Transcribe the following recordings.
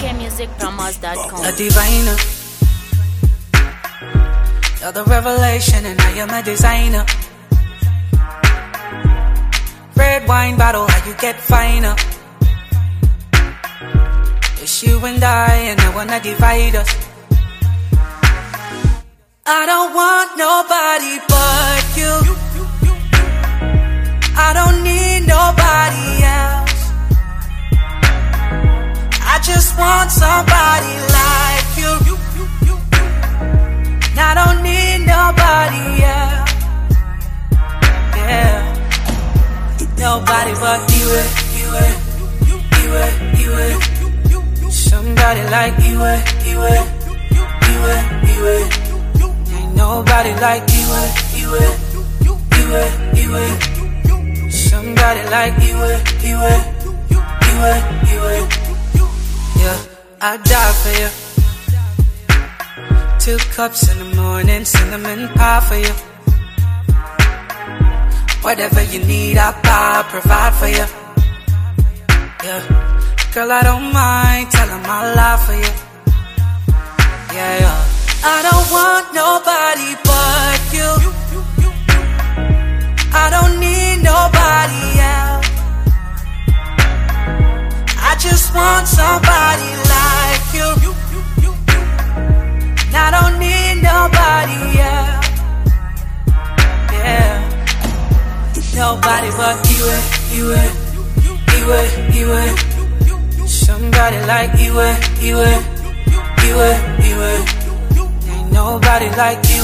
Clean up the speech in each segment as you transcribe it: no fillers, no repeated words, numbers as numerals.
ckmusicpromos.com. A diviner, you're the revelation and I am a designer. Red wine bottle, how you get finer. It's you and I and no one to divide us. I don't want nobody but you. I don't need nobody else. I just want somebody like you. I don't need nobody else. Yeah. Nobody but you. Somebody like you. Ain't nobody like you. Somebody like you. Yeah, I die for you. 2 cups in the morning, cinnamon pie for you. Whatever you need, I'll provide for you. Yeah, girl, I don't mind telling my life for you. Yeah, I don't want nobody but you. I don't need nobody else. I just want somebody like you. I don't need nobody else. Yeah, nobody but you. Somebody like you. Ain't nobody like you.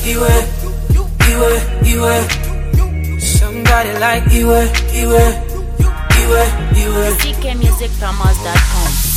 Somebody like you. ckmusicpromos.com.